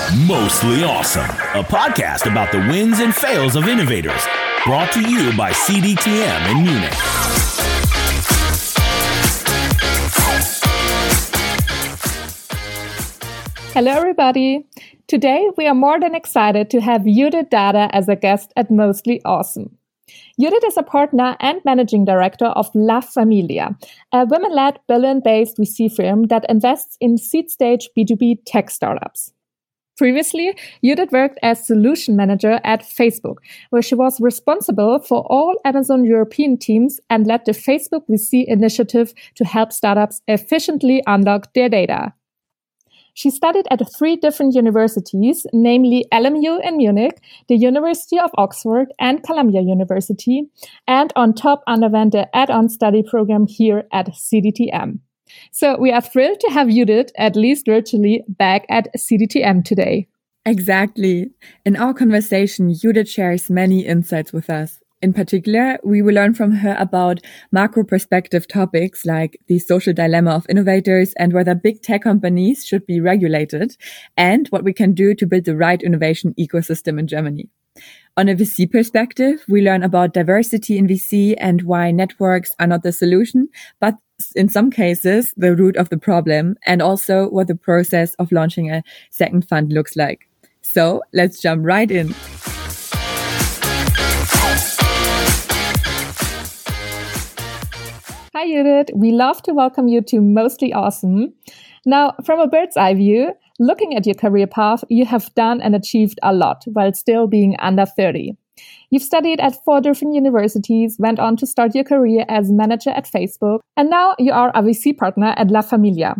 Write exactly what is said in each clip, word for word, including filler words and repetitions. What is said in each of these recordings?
Mostly Awesome, a podcast about the wins and fails of innovators, brought to you by C D T M in Munich. Hello, everybody. Today, we are more than excited to have Judith Dada as a guest at Mostly Awesome. Judith is a partner and managing director of La Familia, a women-led Berlin-based V C firm that invests in seed-stage B two B tech startups. Previously, Judith worked as solution manager at Facebook, where she was responsible for all Amazon European teams and led the Facebook V C initiative to help startups efficiently unlock their data. She studied at three different universities, namely L M U in Munich, the University of Oxford, and Columbia University, and on top underwent the add-on study program here at C D T M. So we are thrilled to have Judith, at least virtually, back at C D T M today. Exactly. In our conversation, Judith shares many insights with us. In particular, we will learn from her about macro perspective topics like the social dilemma of innovators and whether big tech companies should be regulated, and what we can do to build the right innovation ecosystem in Germany. On a V C perspective, we learn about diversity in V C and why networks are not the solution, but in some cases, the root of the problem, and also what the process of launching a second fund looks like. So let's jump right in. Hi, Judith. We love to welcome you to Mostly Awesome. Now, from a bird's eye view, looking at your career path, you have done and achieved a lot while still being under thirty. You've studied at four different universities, went on to start your career as manager at Facebook, and now you are a V C partner at La Familia.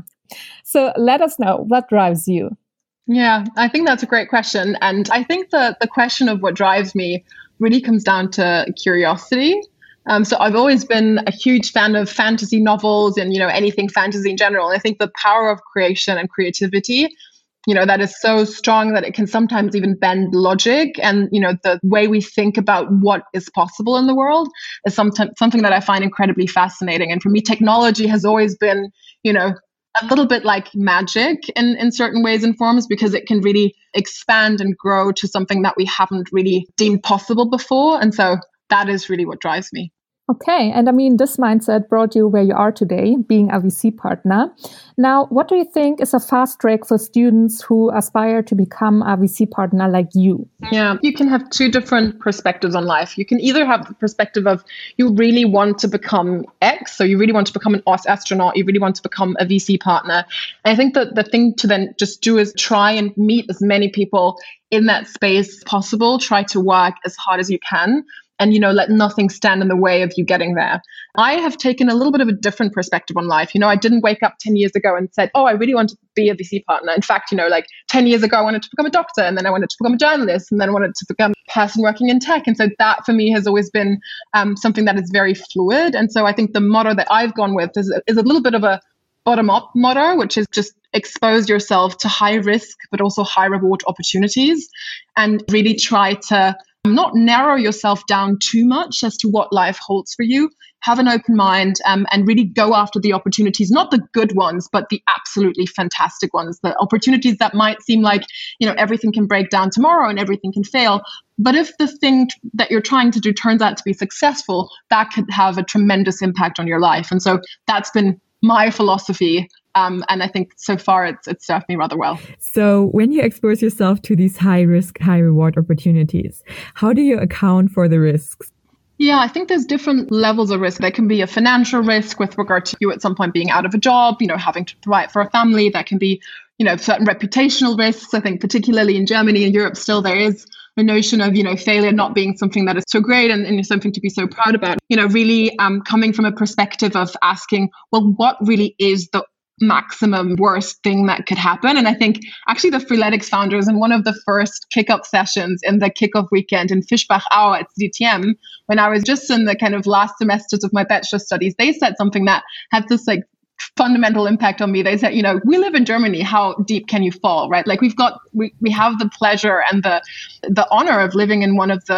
So let us know, what drives you? Yeah, I think that's a great question. And I think the, the question of what drives me really comes down to curiosity. Um, so I've always been a huge fan of fantasy novels and, you know, anything fantasy in general. And I think the power of creation and creativity, you know, that is so strong that it can sometimes even bend logic. And, you know, the way we think about what is possible in the world is sometimes something that I find incredibly fascinating. And for me, technology has always been, you know, a little bit like magic in, in certain ways and forms, because it can really expand and grow to something that we haven't really deemed possible before. And so that is really what drives me. Okay. And I mean, this mindset brought you where you are today, being a V C partner. Now, what do you think is a fast track for students who aspire to become a V C partner like you? Yeah, you can have two different perspectives on life. You can either have the perspective of you really want to become X, so you really want to become an astronaut, you really want to become a V C partner. And I think that the thing to then just do is try and meet as many people in that space as possible, try to work as hard as you can. And, you know, let nothing stand in the way of you getting there. I have taken a little bit of a different perspective on life. You know, I didn't wake up ten years ago and said, oh, I really want to be a V C partner. In fact, you know, like ten years ago, I wanted to become a doctor, and then I wanted to become a journalist, and then I wanted to become a person working in tech. And so that for me has always been um, something that is very fluid. And so I think the motto that I've gone with is, is a little bit of a bottom-up motto, which is just expose yourself to high risk, but also high reward opportunities, and really try to not narrow yourself down too much as to what life holds for you. Have an open mind um, and really go after the opportunities, not the good ones, but the absolutely fantastic ones, the opportunities that might seem like, you know, everything can break down tomorrow and everything can fail. But if the thing that you're trying to do turns out to be successful, that could have a tremendous impact on your life. And so that's been my philosophy. Um, and I think so far it's it's served me rather well. So when you expose yourself to these high risk, high reward opportunities, how do you account for the risks? Yeah, I think there's different levels of risk. There can be a financial risk with regard to you at some point being out of a job, you know, having to provide for a family. That can be, you know, certain reputational risks. I think particularly in Germany and Europe still there is a notion of, you know, failure not being something that is so great and, and something to be so proud about. You know, really um, coming from a perspective of asking, well, what really is the maximum worst thing that could happen? And I think actually the Freeletics founders in one of the first kickoff sessions in the kickoff weekend in Fischbach-Aue at C D T M, when I was just in the kind of last semesters of my bachelor studies, they said something that had this like fundamental impact on me. They said, you know, we live in Germany, how deep can you fall, right? Like we've got, we, we have the pleasure and the the honor of living in one of the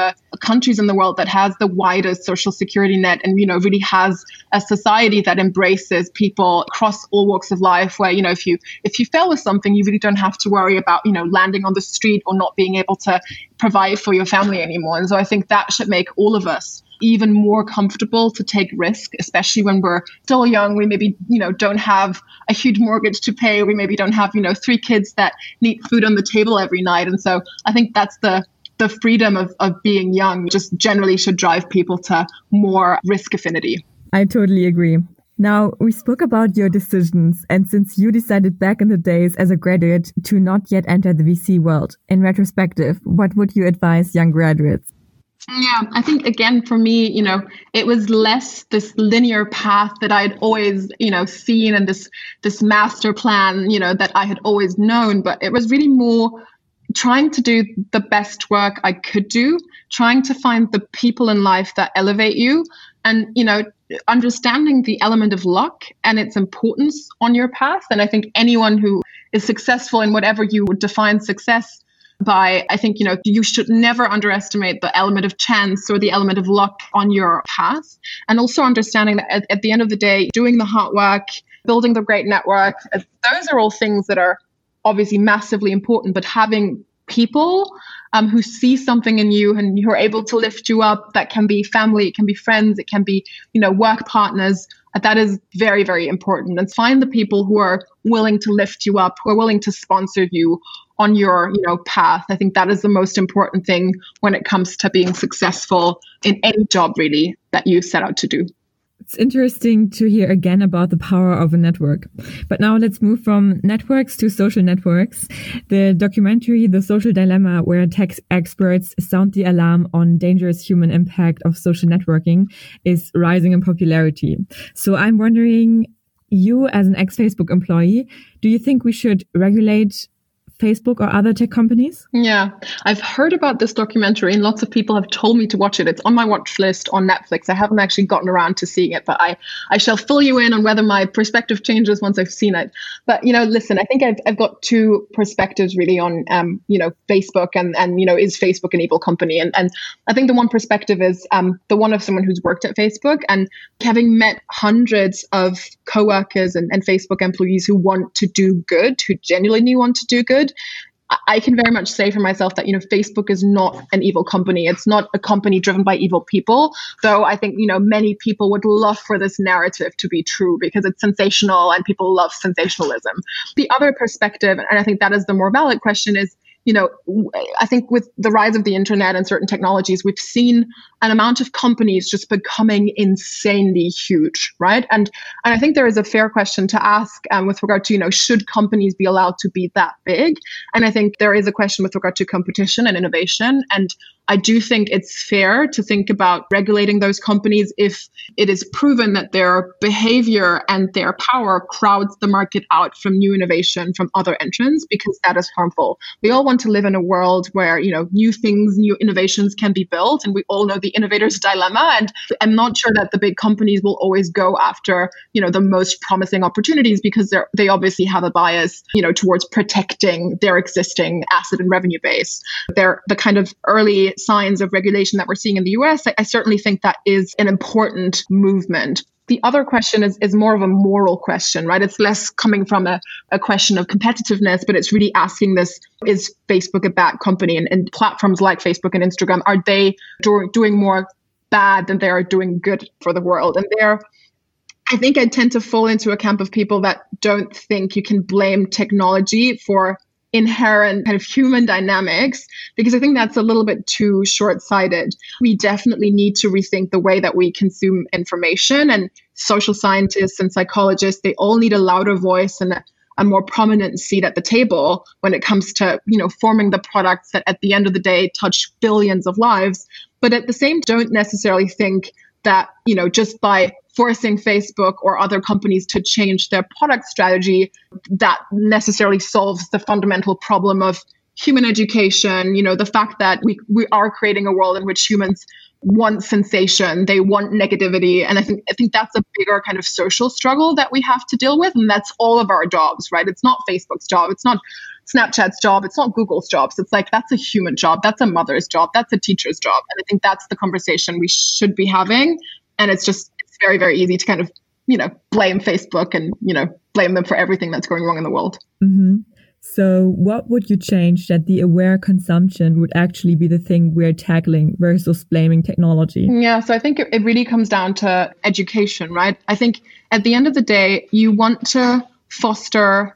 countries in the world that has the widest social security net and, you know, really has a society that embraces people across all walks of life where, you know, if you if you fail with something, you really don't have to worry about, you know, landing on the street or not being able to provide for your family anymore. And so I think that should make all of us even more comfortable to take risk, especially when we're still young. We maybe, you know, don't have a huge mortgage to pay. We maybe don't have, you know, three kids that need food on the table every night. And so I think that's the the freedom of, of being young just generally should drive people to more risk affinity. I totally agree. Now, we spoke about your decisions, and since you decided back in the days as a graduate to not yet enter the V C world, in retrospective, what would you advise young graduates? Yeah, I think, again, for me, you know, it was less this linear path that I'd always, you know, seen and this this master plan, you know, that I had always known, but it was really more trying to do the best work I could do, trying to find the people in life that elevate you, and, you know, understanding the element of luck and its importance on your path. And I think anyone who is successful in whatever you would define success by, I think, you know, you should never underestimate the element of chance or the element of luck on your path. And also understanding that at, at the end of the day, doing the hard work, building the great network, those are all things that are obviously massively important, but having people um, who see something in you and who are able to lift you up, that can be family, it can be friends, it can be, you know, work partners, that is very, very important. And find the people who are willing to lift you up, who are willing to sponsor you on your, you know, path. I think that is the most important thing when it comes to being successful in any job, really, that you set out to do. It's interesting to hear again about the power of a network. But now let's move from networks to social networks. The documentary, The Social Dilemma, where tech experts sound the alarm on dangerous human impact of social networking, is rising in popularity. So I'm wondering, you as an ex-Facebook employee, do you think we should regulate Facebook or other tech companies? Yeah, I've heard about this documentary and lots of people have told me to watch it. It's on my watch list on Netflix. I haven't actually gotten around to seeing it, but I, I shall fill you in on whether my perspective changes once I've seen it. But, you know, listen, I think I've, I've got two perspectives really on, um, you know, Facebook and, and, you know, is Facebook an evil company? And, and I think the one perspective is um, the one of someone who's worked at Facebook and having met hundreds of coworkers and, and Facebook employees who want to do good, who genuinely want to do good. I can very much say for myself that, you know, Facebook is not an evil company. It's not a company driven by evil people, though I think, you know, many people would love for this narrative to be true because it's sensational and people love sensationalism. The other perspective, and I think that is the more valid question, is, you know, I think with the rise of the internet and certain technologies, we've seen an amount of companies just becoming insanely huge, right? And and I think there is a fair question to ask um, with regard to, you know, should companies be allowed to be that big? And I think there is a question with regard to competition and innovation. And I do think it's fair to think about regulating those companies if it is proven that their behavior and their power crowds the market out from new innovation from other entrants, because that is harmful. We all want to live in a world where, you know, new things, new innovations can be built, and we all know the innovator's dilemma. And I'm not sure that the big companies will always go after, you know, the most promising opportunities because they're they obviously have a bias, you know, towards protecting their existing asset and revenue base. They're the kind of early signs of regulation that we're seeing in the U S. I, I certainly think that is an important movement. The other question is, is more of a moral question, right? It's less coming from a, a question of competitiveness, but it's really asking this, is Facebook a bad company? And, and platforms like Facebook and Instagram, are they do, doing more bad than they are doing good for the world? And they're, I think I tend to fall into a camp of people that don't think you can blame technology for inherent kind of human dynamics, because I think that's a little bit too short-sighted. We definitely need to rethink the way that we consume information, and social scientists and psychologists, they all need a louder voice and a, a more prominent seat at the table when it comes to, you know, forming the products that at the end of the day touch billions of lives. But at the same time, don't necessarily think that, you know, just by forcing Facebook or other companies to change their product strategy, that necessarily solves the fundamental problem of human education. You know, the fact that we, we are creating a world in which humans want sensation, they want negativity. And I think I think that's a bigger kind of social struggle that we have to deal with. And that's all of our jobs, right? It's not Facebook's job. It's not Snapchat's job. It's not Google's job. So it's like, that's a human job. That's a mother's job. That's a teacher's job. And I think that's the conversation we should be having. And it's just, it's very, very easy to kind of, you know, blame Facebook and, you know, blame them for everything that's going wrong in the world. Mm-hmm. So what would you change that the aware consumption would actually be the thing we're tackling versus blaming technology? Yeah, so I think it, it really comes down to education, right? I think at the end of the day, you want to foster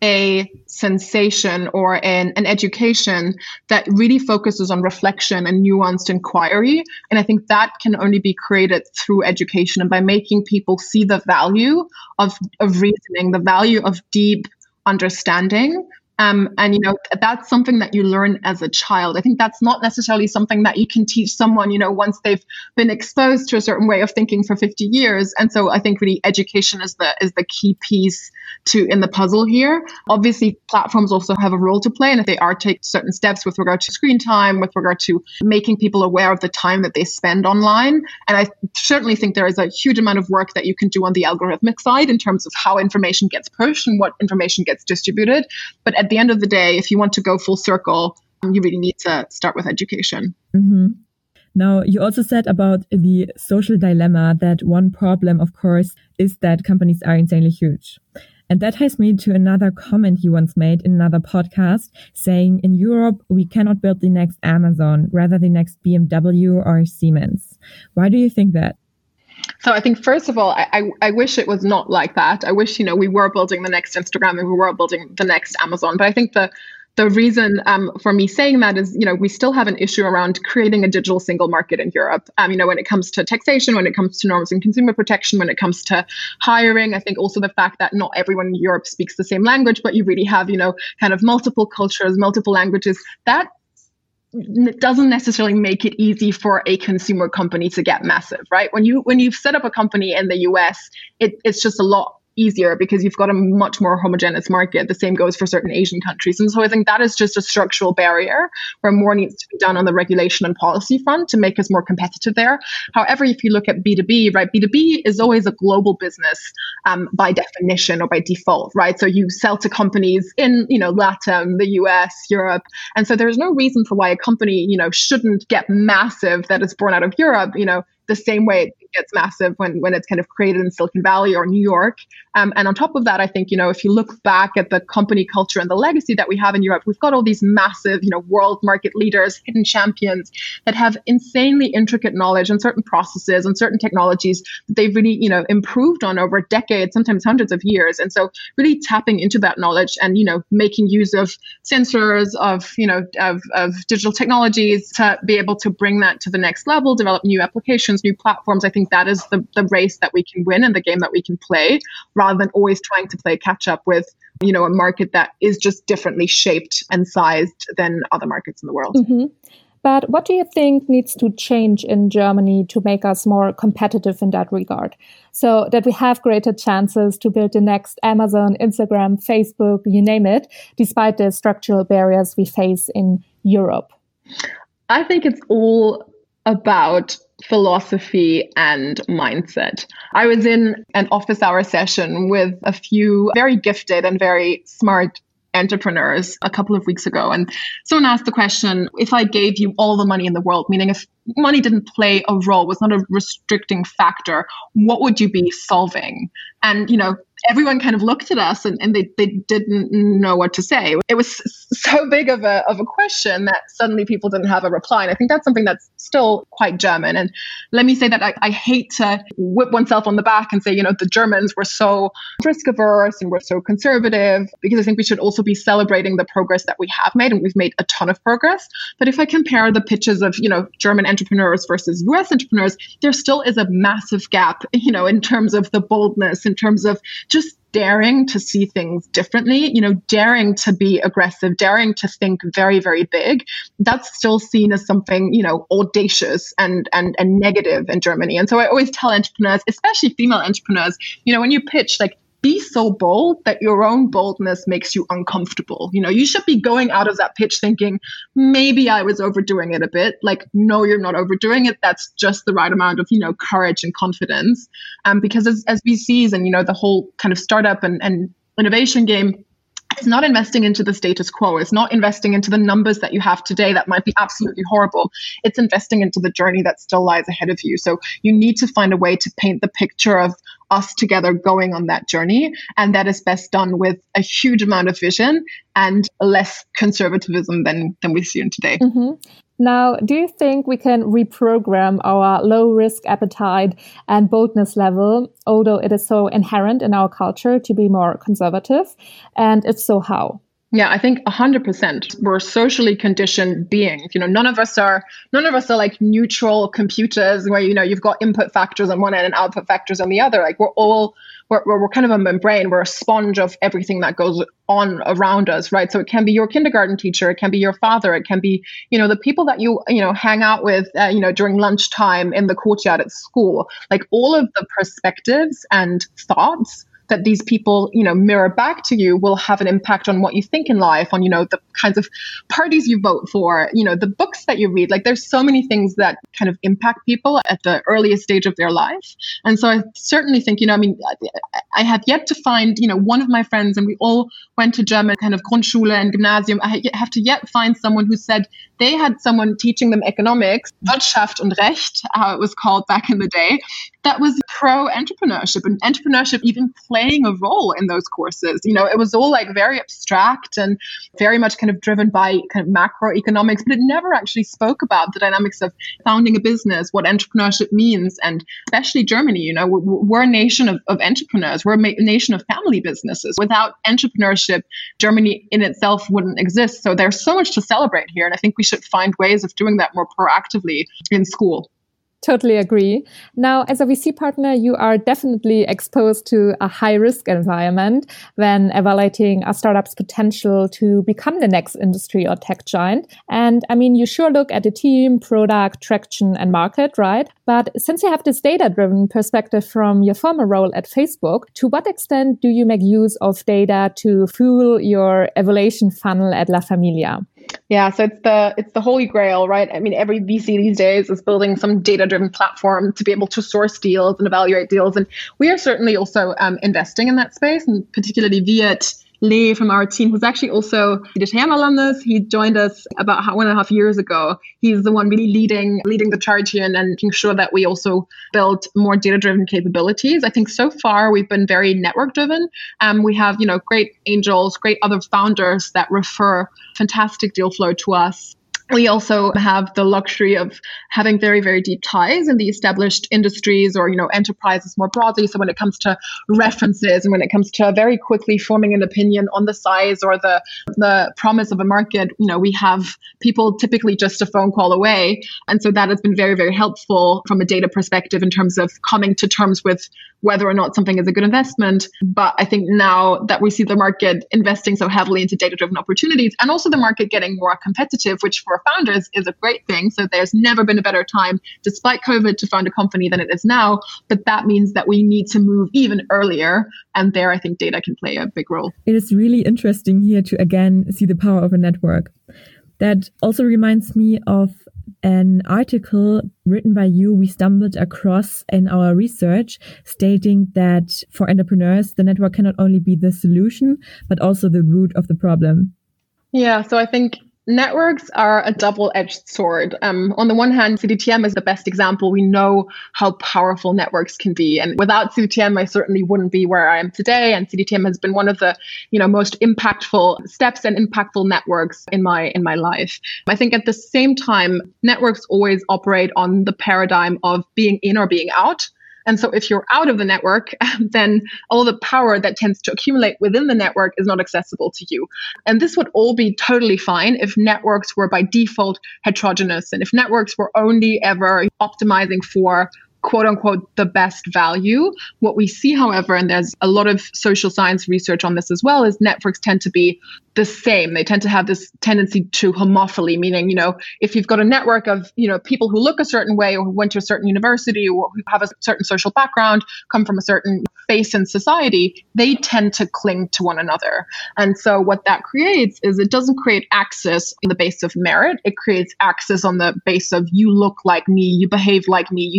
a sensation or an, an education that really focuses on reflection and nuanced inquiry. And I think that can only be created through education and by making people see the value of, of reasoning, the value of deep understanding. Um, and, you know, that's something that you learn as a child. I think that's not necessarily something that you can teach someone, you know, once they've been exposed to a certain way of thinking for fifty years. And so I think really education is the is the key piece to in the puzzle here. Obviously, platforms also have a role to play, and if they are take certain steps with regard to screen time, with regard to making people aware of the time that they spend online. And I certainly think there is a huge amount of work that you can do on the algorithmic side in terms of how information gets pushed and what information gets distributed. But at the end of the day, if you want to go full circle, you really need to start with education. Mm-hmm. Now, you also said about the social dilemma that one problem, of course, is that companies are insanely huge. And that ties me to another comment you once made in another podcast, saying in Europe, we cannot build the next Amazon, rather the next B M W or Siemens. Why do you think that? So I think, first of all, I, I, I wish it was not like that. I wish, you know, we were building the next Instagram and we were building the next Amazon. But I think the the reason um, for me saying that is, you know, we still have an issue around creating a digital single market in Europe. Um, you know, when it comes to taxation, when it comes to norms and consumer protection, when it comes to hiring, I think also the fact that not everyone in Europe speaks the same language, but you really have, you know, kind of multiple cultures, multiple languages. That doesn't necessarily make it easy for a consumer company to get massive, right? When you when you've set up a company in the U S, it, it's just a lot easier because you've got a much more homogeneous market. The same goes for certain Asian countries. And so I think that is just a structural barrier where more needs to be done on the regulation and policy front to make us more competitive there. However, if you look at B two B, right, B two B is always a global business um, by definition or by default, right? So you sell to companies in, you know, LATAM, the U S, Europe. And so there's no reason for why a company, you know, shouldn't get massive that is born out of Europe, you know, the same way it gets massive when, when it's kind of created in Silicon Valley or New York. Um, and on top of that, I think, you know, if you look back at the company culture and the legacy that we have in Europe, we've got all these massive, you know, world market leaders, hidden champions that have insanely intricate knowledge on certain processes and certain technologies that they've really, you know, improved on over decades, sometimes hundreds of years. And so really tapping into that knowledge and, you know, making use of sensors, of, you know, of, of digital technologies to be able to bring that to the next level, develop new applications, new platforms. I think that is the, the race that we can win and the game that we can play, rather than always trying to play catch up with, you know, a market that is just differently shaped and sized than other markets in the world. Mm-hmm. But what do you think needs to change in Germany to make us more competitive in that regard, so that we have greater chances to build the next Amazon, Instagram, Facebook, you name it, despite the structural barriers we face in Europe? I think it's all about philosophy and mindset. I was in an office hour session with a few very gifted and very smart entrepreneurs a couple of weeks ago. And someone asked the question, if I gave you all the money in the world, meaning if money didn't play a role, was not a restricting factor, what would you be solving? And, you know, everyone kind of looked at us and, and they, they didn't know what to say. It was so big of a of a question that suddenly people didn't have a reply. And I think that's something that's still quite German. And let me say that I, I hate to whip oneself on the back and say, you know, the Germans were so risk averse and we're so conservative, because I think we should also be celebrating the progress that we have made, and we've made a ton of progress. But if I compare the pitches of, you know, German entrepreneurs versus U S entrepreneurs, there still is a massive gap, you know, in terms of the boldness, in terms of just daring to see things differently, you know, daring to be aggressive, daring to think very, very big. That's still seen as something, you know, audacious and and and negative in Germany. And so I always tell entrepreneurs, especially female entrepreneurs, you know, when you pitch, like, be so bold that your own boldness makes you uncomfortable. You know, you should be going out of that pitch thinking, maybe I was overdoing it a bit. Like, no, you're not overdoing it. That's just the right amount of, you know, courage and confidence. Um, because as, as V Cs and, you know, the whole kind of startup and, and innovation game, It's not investing into the status quo. It's not investing into the numbers that you have today that might be absolutely horrible. It's investing into the journey that still lies ahead of you. So you need to find a way to paint the picture of us together going on that journey. And that is best done with a huge amount of vision and less conservatism than, than we see in today. Mm-hmm. Now, do you think we can reprogram our low risk appetite and boldness level, although it is so inherent in our culture to be more conservative? And if so, how? Yeah, I think one hundred percent. We're socially conditioned beings. You know, none of us are none of us are like neutral computers where, you know, you've got input factors on one end and output factors on the other. Like we're all we're we're kind of a membrane. We're a sponge of everything that goes on around us, right? So it can be your kindergarten teacher, it can be your father, it can be, you know, the people that you, you know, hang out with, uh, you know, during lunchtime in the courtyard at school. Like all of the perspectives and thoughts that these people, you know, mirror back to you will have an impact on what you think in life, on, you know, the kinds of parties you vote for, you know, the books that you read. Like there's so many things that kind of impact people at the earliest stage of their life. And so I certainly think, you know, I mean, I have yet to find, you know, one of my friends, and we all went to German kind of Grundschule and Gymnasium. I have to yet find someone who said they had someone teaching them economics, Wirtschaft und Recht, how it was called back in the day, that was pro-entrepreneurship and entrepreneurship even playing a role in those courses. You know, it was all like very abstract and very much kind of driven by kind of macroeconomics, but it never actually spoke about the dynamics of founding a business, what entrepreneurship means. And especially Germany, you know, we're, we're a nation of, of entrepreneurs. We're a nation of family businesses. Without entrepreneurship, Germany in itself wouldn't exist. So there's so much to celebrate here. And I think we should find ways of doing that more proactively in school. Totally agree. Now, as a V C partner, you are definitely exposed to a high-risk environment when evaluating a startup's potential to become the next industry or tech giant. And I mean, you sure look at the team, product, traction, and market, right? But since you have this data-driven perspective from your former role at Facebook, to what extent do you make use of data to fuel your evaluation funnel at La Familia? Yeah, so it's the it's the holy grail, right? I mean, every V C these days is building some data-driven platform to be able to source deals and evaluate deals. And we are certainly also um, investing in that space, and particularly Viet Lee from our team, who's actually also C D T M alumnus. He joined us about one and a half years ago. He's the one really leading leading the charge here and, and making sure that we also build more data-driven capabilities. I think so far we've been very network-driven. Um, we have, you know, great angels, great other founders that refer fantastic deal flow to us. We also have the luxury of having very, very deep ties in the established industries or, you know, enterprises more broadly. So when it comes to references and when it comes to very quickly forming an opinion on the size or the the promise of a market, you know, we have people typically just a phone call away. And so that has been very, very helpful from a data perspective in terms of coming to terms with whether or not something is a good investment. But I think now that we see the market investing so heavily into data-driven opportunities and also the market getting more competitive, which for founders is a great thing. So there's never been a better time, despite COVID, to found a company than it is now. But that means that we need to move even earlier. And there, I think data can play a big role. It is really interesting here to, again, see the power of a network. That also reminds me of an article written by you we stumbled across in our research stating that for entrepreneurs, the network cannot only be the solution, but also the root of the problem. Yeah, so I think networks are a double-edged sword. Um, on the one hand, C D T M is the best example. We know how powerful networks can be. And without C D T M, I certainly wouldn't be where I am today. And C D T M has been one of the, you know, most impactful steps and impactful networks in my in my life. I think at the same time, networks always operate on the paradigm of being in or being out. And so if you're out of the network, then all the power that tends to accumulate within the network is not accessible to you. And this would all be totally fine if networks were by default heterogeneous and if networks were only ever optimizing for quote unquote, the best value. What we see, however, and there's a lot of social science research on this as well, is networks tend to be the same. They tend to have this tendency to homophily, meaning, you know, if you've got a network of, you know, people who look a certain way or who went to a certain university or who have a certain social background, come from a certain space in society, they tend to cling to one another. And so what that creates is it doesn't create access on the base of merit. It creates access on the base of you look like me, you behave like me, you think like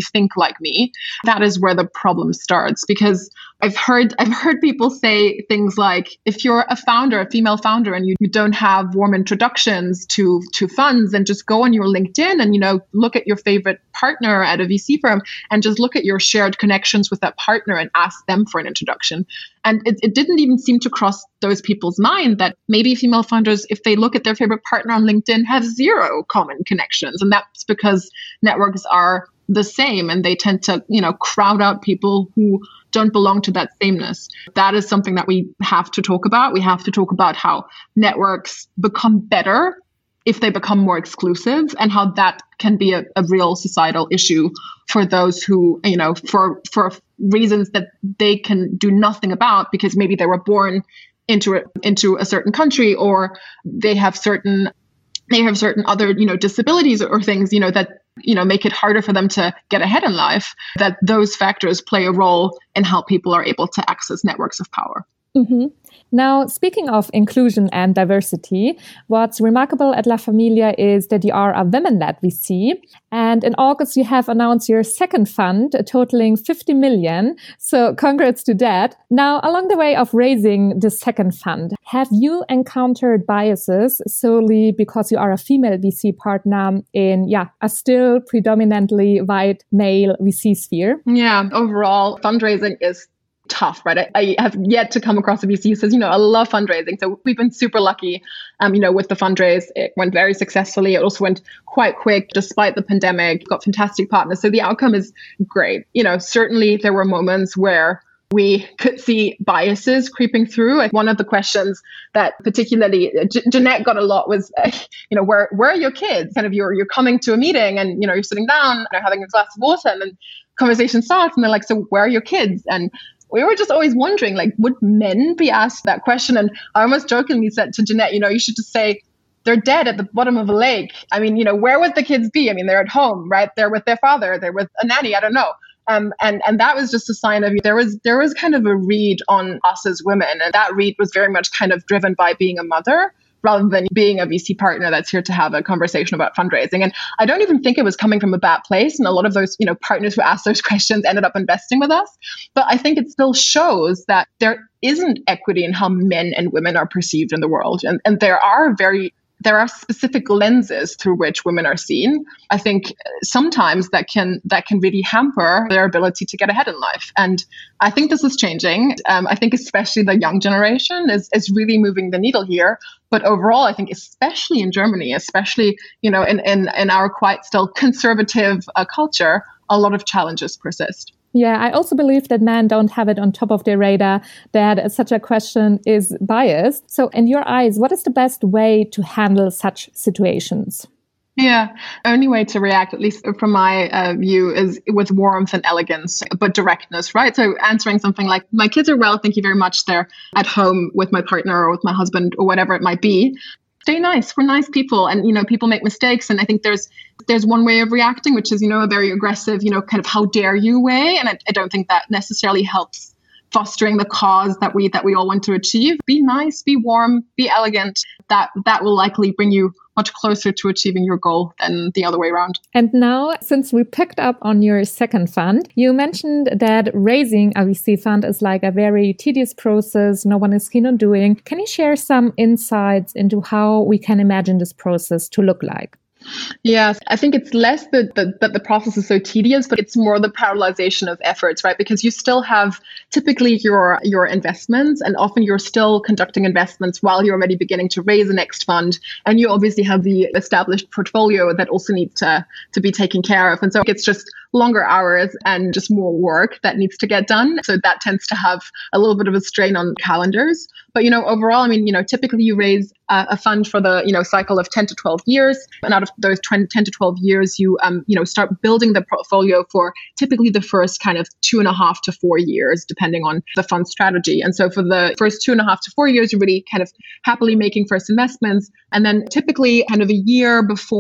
like me, that is where the problem starts. Because I've heard I've heard people say things like, if you're a founder, a female founder, and you, you don't have warm introductions to to funds, then just go on your LinkedIn and, you know, look at your favorite partner at a V C firm and just look at your shared connections with that partner and ask them for an introduction. And it, it didn't even seem to cross those people's mind that maybe female founders, if they look at their favorite partner on LinkedIn, have zero common connections. And that's because networks are the same and they tend to, you know, crowd out people who don't belong to that sameness. That is something that we have to talk about. We have to talk about how networks become better if they become more exclusive, and how that can be a, a real societal issue for those who, you know, for for reasons that they can do nothing about, because maybe they were born into a, into a certain country, or they have certain they have certain other, you know, disabilities or things, you know, that, you know, make it harder for them to get ahead in life, that those factors play a role in how people are able to access networks of power. Mm-hmm. Now, speaking of inclusion and diversity, what's remarkable at La Familia is that you are a women-led V C. And in August, you have announced your second fund, totaling fifty million. So congrats to that. Now, along the way of raising the second fund, have you encountered biases solely because you are a female V C partner in, yeah, a still predominantly white male V C sphere? Yeah, overall, fundraising is tough, right? I, I have yet to come across a V C who says, you know, I love fundraising. So we've been super lucky, um, you know, with the fundraise. It went very successfully. It also went quite quick despite the pandemic, got fantastic partners. So the outcome is great. You know, certainly there were moments where we could see biases creeping through. Like one of the questions that particularly J- Jeanette got a lot was, uh, you know, where where are your kids? Kind of you're you're coming to a meeting and, you know, you're sitting down, you know, having a glass of water, and then conversation starts and they're like, so where are your kids? And we were just always wondering, like, would men be asked that question? And I almost jokingly said to Jeanette, you know, you should just say, they're dead at the bottom of a lake. I mean, you know, where would the kids be? I mean, they're at home, right? They're with their father. They're with a nanny. I don't know. Um, and and that was just a sign of, there was there was kind of a read on us as women. And that read was very much kind of driven by being a mother, rather than being a V C partner that's here to have a conversation about fundraising. And I don't even think it was coming from a bad place. And a lot of those, you know, partners who asked those questions ended up investing with us. But I think it still shows that there isn't equity in how men and women are perceived in the world. And, and there are very There are specific lenses through which women are seen. I think sometimes that can that can really hamper their ability to get ahead in life. And I think this is changing. Um, I think especially the young generation is is really moving the needle here. But overall, I think especially in Germany, especially, you know, in in, in our quite still conservative uh, culture, a lot of challenges persist. Yeah, I also believe that men don't have it on top of their radar that such a question is biased. So in your eyes, what is the best way to handle such situations? Yeah, only way to react, at least from my uh, view, is with warmth and elegance, but directness, right? So answering something like, my kids are well, thank you very much. They're at home with my partner or with my husband or whatever it might be. Stay nice. We're nice people. And, you know, people make mistakes. And I think there's there's one way of reacting, which is, you know, a very aggressive, you know, kind of how dare you way. And I, I don't think that necessarily helps fostering the cause that we that we all want to achieve. Be nice, be warm, be elegant. That that will likely bring you much closer to achieving your goal than the other way around. And now, since we picked up on your second fund, you mentioned that raising a V C fund is like a very tedious process no one is keen on doing. Can you share some insights into how we can imagine this process to look like? Yes, I think it's less that the, that the process is so tedious, but it's more the parallelization of efforts, right? Because you still have typically your your investments, and often you're still conducting investments while you're already beginning to raise the next fund. And you obviously have the established portfolio that also needs to, to be taken care of. And so it's just longer hours and just more work that needs to get done. So that tends to have a little bit of a strain on calendars. But, you know, overall, I mean, you know, typically you raise a, a fund for the, you know, cycle of ten to twelve years. And out of those ten to twelve years, you, um, you know, start building the portfolio for typically the first kind of two and a half to four years, depending on the fund strategy. And so for the first two and a half to four years, you're really kind of happily making first investments. And then typically kind of a year before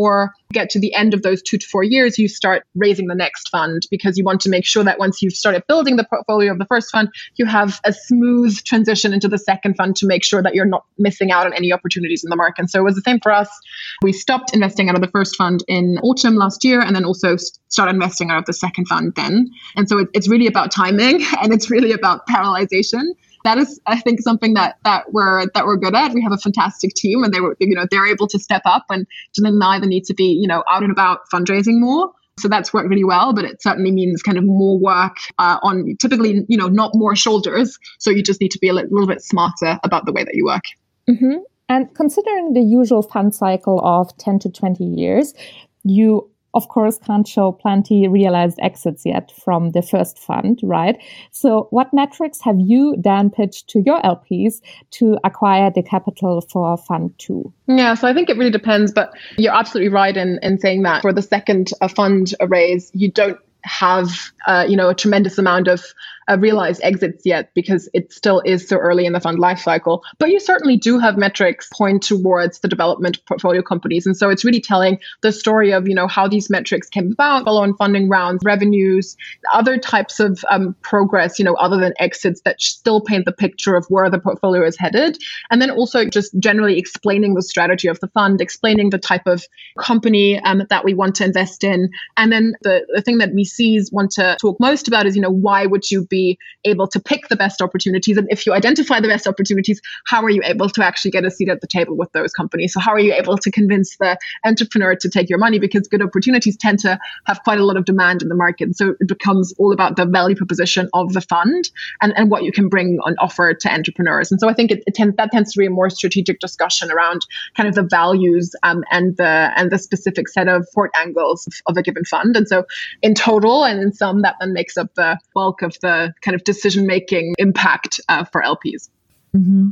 get to the end of those two to four years, you start raising the next fund, because you want to make sure that once you've started building the portfolio of the first fund, you have a smooth transition into the second fund to make sure that you're not missing out on any opportunities in the market. And so it was the same for us. We stopped investing out of the first fund in autumn last year, and then also started investing out of the second fund then. And so it, it's really about timing, and it's really about parallelization. That is, I think, something that that we're that we're good at. We have a fantastic team, and they were, you know, they're able to step up, and Janine and I then need to be, you know, out and about fundraising more. So that's worked really well, but it certainly means kind of more work uh, on typically, you know, not more shoulders. So you just need to be a little bit smarter about the way that you work. Mm-hmm. And considering the usual fund cycle of ten to twenty years, you of course can't show plenty realized exits yet from the first fund, right? So what metrics have you then pitched to your L Ps to acquire the capital for fund two? Yeah, so I think it really depends, but you're absolutely right in, in saying that for the second uh, fund raise, you don't have uh, you know a tremendous amount of uh, realized exits yet, because it still is so early in the fund life cycle. But you certainly do have metrics point towards the development of portfolio companies, and so it's really telling the story of you know how these metrics came about, follow-on funding rounds, revenues, other types of um, progress, you know, other than exits that still paint the picture of where the portfolio is headed, and then also just generally explaining the strategy of the fund, explaining the type of company um, that we want to invest in, and then the, the thing that we Cs want to talk most about is, you know, why would you be able to pick the best opportunities? And if you identify the best opportunities, how are you able to actually get a seat at the table with those companies? So how are you able to convince the entrepreneur to take your money? Because good opportunities tend to have quite a lot of demand in the market. And so it becomes all about the value proposition of the fund and, and what you can bring on offer to entrepreneurs. And so I think it, it tends, that tends to be a more strategic discussion around kind of the values um, and the and the specific set of port angles of, of a given fund. And so in total, and in some, that then makes up the bulk of the kind of decision-making impact uh, for L Ps. Mm-hmm.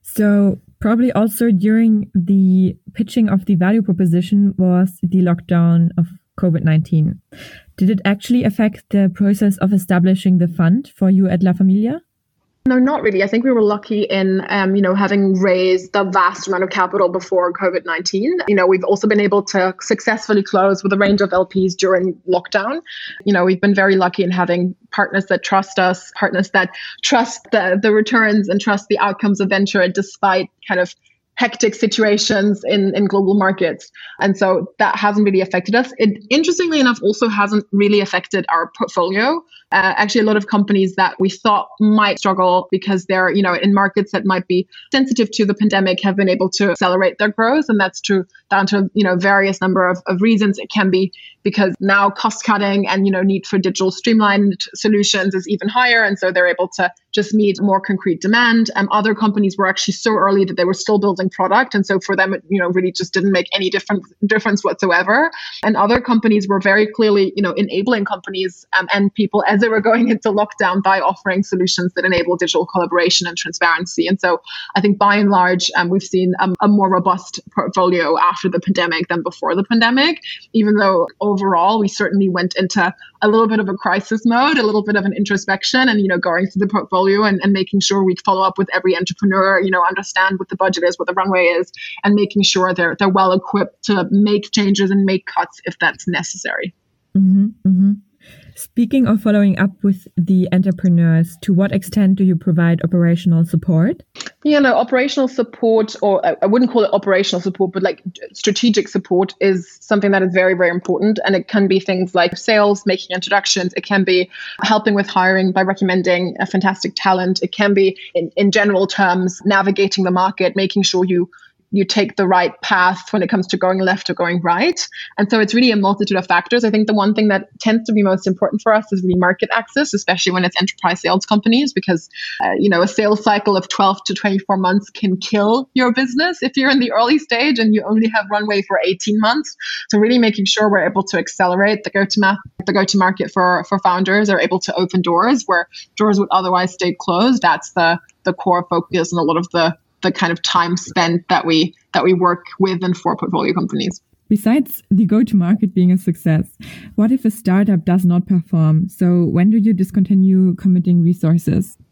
So probably also during the pitching of the value proposition was the lockdown of COVID nineteen. Did it actually affect the process of establishing the fund for you at La Familia? No, not really. I think we were lucky in, um, you know, having raised the vast amount of capital before COVID nineteen. You know, we've also been able to successfully close with a range of L Ps during lockdown. You know, we've been very lucky in having partners that trust us, partners that trust the, the returns and trust the outcomes of venture despite kind of hectic situations in, in global markets. And so that hasn't really affected us. It, interestingly enough, also hasn't really affected our portfolio. Uh, actually, a lot of companies that we thought might struggle because they're, you know, in markets that might be sensitive to the pandemic have been able to accelerate their growth. And that's true down to, you know, various number of, of reasons. It can be because now cost cutting and, you know, need for digital streamlined solutions is even higher. And so they're able to just meet more concrete demand. Um, other companies were actually so early that they were still building product. And so for them, it, you know, really just didn't make any difference, difference whatsoever. And other companies were very clearly, you know, enabling companies um, and people as they were going into lockdown by offering solutions that enable digital collaboration and transparency. And so I think by and large, um, we've seen um, a more robust portfolio after the pandemic than before the pandemic, even though overall we certainly went into a little bit of a crisis mode, a little bit of an introspection and, you know, going through the portfolio and, and making sure we follow up with every entrepreneur, you know, understand what the budget is, what the runway is, and making sure they're they're well equipped to make changes and make cuts if that's necessary. Mm-hmm, mm-hmm. Speaking of following up with the entrepreneurs, to what extent do you provide operational support? Yeah, no, operational support, or I wouldn't call it operational support, but like strategic support is something that is very, very important. And it can be things like sales, making introductions. It can be helping with hiring by recommending a fantastic talent. It can be, in, in general terms, navigating the market, making sure you you take the right path when it comes to going left or going right. And so it's really a multitude of factors. I think the one thing that tends to be most important for us is really market access, especially when it's enterprise sales companies, because, uh, you know, a sales cycle of twelve to twenty-four months can kill your business if you're in the early stage and you only have runway for eighteen months. So really making sure we're able to accelerate the go-to-market, the go-to-market for, for founders, are able to open doors where doors would otherwise stay closed. That's the, the core focus and a lot of the the kind of time spent that we that we work with and for portfolio companies. Besides the go-to-market being a success, what if a startup does not perform? So when do you discontinue committing resources?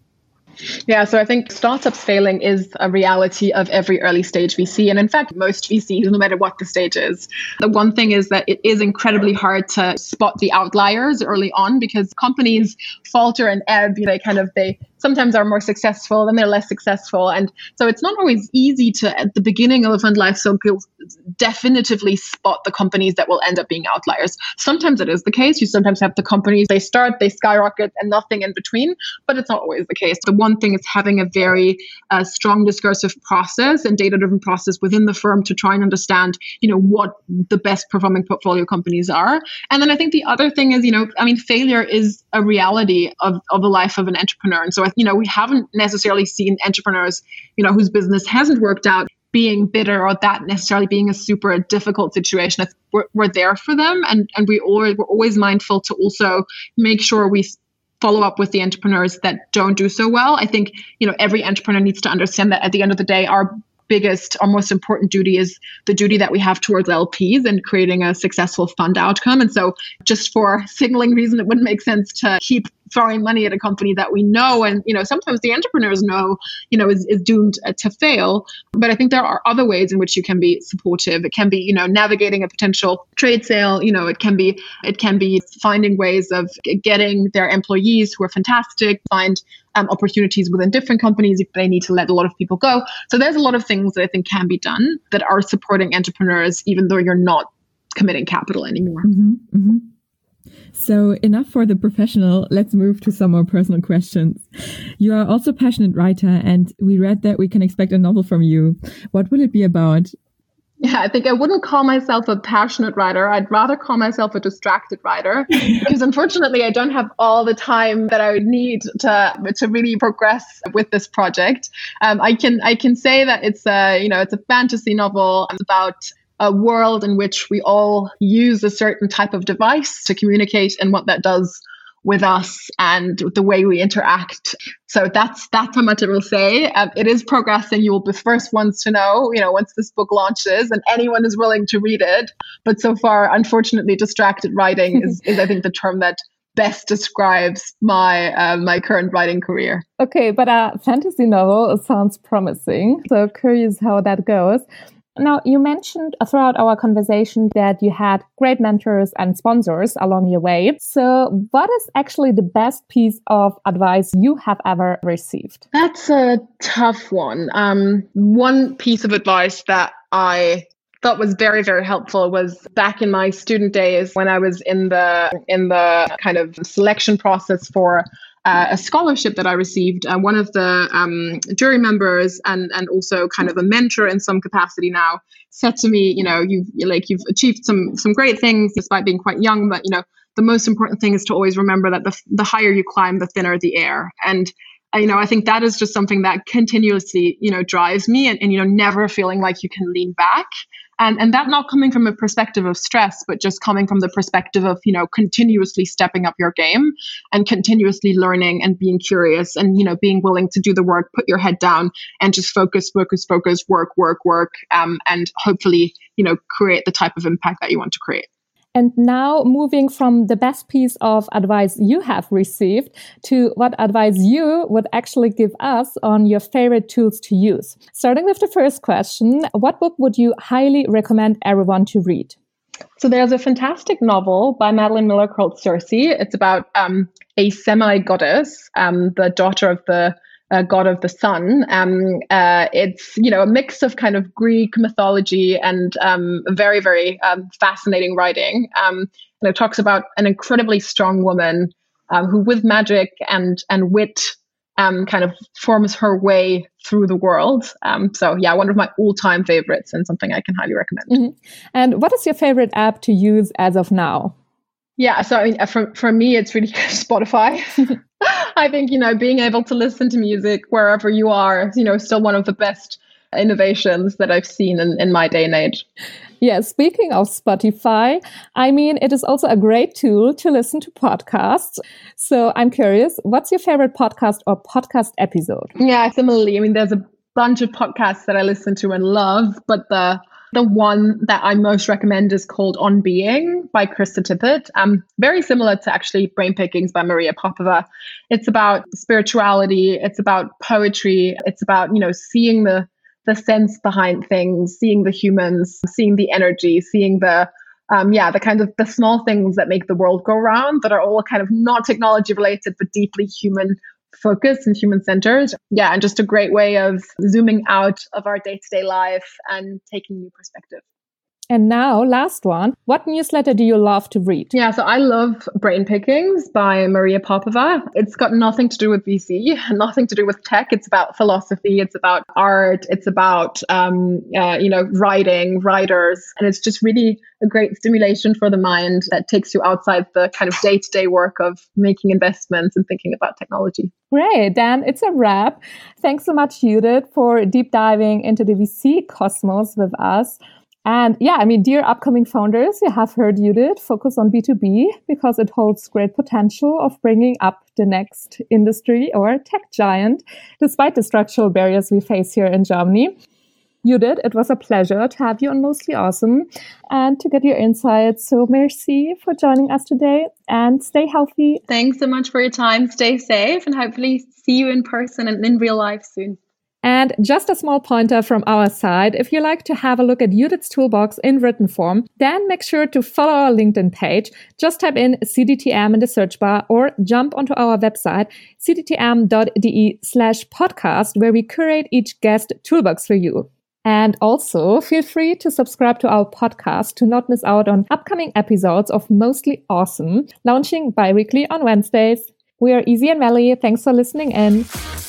Yeah, so I think startups failing is a reality of every early stage V C. And in fact, most V Cs, no matter what the stage is. The one thing is that it is incredibly hard to spot the outliers early on because companies falter and ebb. They kind of, they sometimes are more successful, then they're less successful. And so it's not always easy to, at the beginning of a fund life cycle, definitively spot the companies that will end up being outliers. Sometimes it is the case. You sometimes have the companies, they start, they skyrocket, and nothing in between, but it's not always the case. The one thing is having a very uh, strong discursive process and data-driven process within the firm to try and understand, you know, what the best performing portfolio companies are. And then I think the other thing is, you know, I mean, failure is a reality of, of the life of an entrepreneur. And so, you know, we haven't necessarily seen entrepreneurs, you know, whose business hasn't worked out being bitter or that necessarily being a super difficult situation. We're, we're there for them. And, and we always, we're always mindful to also make sure we follow up with the entrepreneurs that don't do so well. I think, you know, every entrepreneur needs to understand that at the end of the day, our biggest or most important duty is the duty that we have towards L Ps and creating a successful fund outcome. And so just for signaling reason, it wouldn't make sense to keep throwing money at a company that we know. And, you know, sometimes the entrepreneurs know, you know, is, is doomed uh, to fail. But I think there are other ways in which you can be supportive. It can be, you know, navigating a potential trade sale. You know, it can be, it can be finding ways of getting their employees who are fantastic, find um, opportunities within different companies if they need to let a lot of people go. So there's a lot of things that I think can be done that are supporting entrepreneurs, even though you're not committing capital anymore. Mm-hmm, mm-hmm. So enough for the professional. Let's move to some more personal questions. You are also a passionate writer, and we read that we can expect a novel from you. What will it be about? Yeah, I think I wouldn't call myself a passionate writer. I'd rather call myself a distracted writer because unfortunately I don't have all the time that I would need to to really progress with this project. Um, I can I can say that it's a, you know, it's a fantasy novel about a world in which we all use a certain type of device to communicate and what that does with us and the way we interact. So that's that's how much I will say. Um, it is progressing. You will be the first ones to know, you know, once this book launches and anyone is willing to read it. But so far, unfortunately, distracted writing is, is I think, the term that best describes my uh, my current writing career. Okay, but a fantasy novel sounds promising. So curious how that goes. Now, you mentioned throughout our conversation that you had great mentors and sponsors along your way. So what is actually the best piece of advice you have ever received? That's a tough one. Um, one piece of advice that I thought was very, very helpful was back in my student days when I was in the in the kind of selection process for Uh, a scholarship that I received. Uh, one of the um, jury members and and also kind of a mentor in some capacity now said to me, you know, you've like you've achieved some some great things despite being quite young, but you know, the most important thing is to always remember that the the higher you climb, the thinner the air. And uh, you know, I think that is just something that continuously, you know, drives me, and, and you know, never feeling like you can lean back. And, and that not coming from a perspective of stress, but just coming from the perspective of, you know, continuously stepping up your game and continuously learning and being curious and, you know, being willing to do the work, put your head down and just focus, focus, focus, work, work, work, um, and hopefully, you know, create the type of impact that you want to create. And now moving from the best piece of advice you have received to what advice you would actually give us on your favorite tools to use. Starting with the first question, what book would you highly recommend everyone to read? So there's a fantastic novel by Madeline Miller called Circe. It's about um, a semi-goddess, um, the daughter of the Uh, god of the sun. Um, uh, it's, you know, a mix of kind of Greek mythology and um, very, very um, fascinating writing. Um, and it talks about an incredibly strong woman um, who, with magic and and wit, um, kind of forms her way through the world. Um, so, yeah, one of my all-time favorites and something I can highly recommend. Mm-hmm. And what is your favorite app to use as of now? Yeah, so I mean, for for me, it's really Spotify. I think, you know, being able to listen to music wherever you are, you know, still one of the best innovations that I've seen in, in my day and age. Yeah, speaking of Spotify, I mean, it is also a great tool to listen to podcasts. So I'm curious, what's your favorite podcast or podcast episode? Yeah, similarly, I mean, there's a bunch of podcasts that I listen to and love, but the The one that I most recommend is called On Being by Krista Tippett. Um, very similar to actually Brain Pickings by Maria Popova. It's about spirituality. It's about poetry. It's about, you know, seeing the the sense behind things, seeing the humans, seeing the energy, seeing the Um, yeah, the kind of the small things that make the world go round that are all kind of not technology related, but deeply human focused and human centered. Yeah, and just a great way of zooming out of our day-to-day life and taking new perspective. And now, last one, what newsletter do you love to read? Yeah, so I love Brain Pickings by Maria Popova. It's got nothing to do with V C, nothing to do with tech. It's about philosophy. It's about art. It's about, um, uh, you know, writing, writers. And it's just really a great stimulation for the mind that takes you outside the kind of day-to-day work of making investments and thinking about technology. Great, Dan, it's a wrap. Thanks so much, Judith, for deep diving into the V C cosmos with us. And yeah, I mean, dear upcoming founders, you have heard Judith focus on B two B because it holds great potential of bringing up the next industry or tech giant, despite the structural barriers we face here in Germany. Judith, it was a pleasure to have you on Mostly Awesome and to get your insights. So merci for joining us today and stay healthy. Thanks so much for your time. Stay safe and hopefully see you in person and in real life soon. And just a small pointer from our side, if you like to have a look at Judith's toolbox in written form, then make sure to follow our LinkedIn page. Just type in C D T M in the search bar or jump onto our website, c d t m dot d e slash podcast, where we curate each guest toolbox for you. And also feel free to subscribe to our podcast to not miss out on upcoming episodes of Mostly Awesome, launching bi-weekly on Wednesdays. We are Easy and Melly. Thanks for listening in.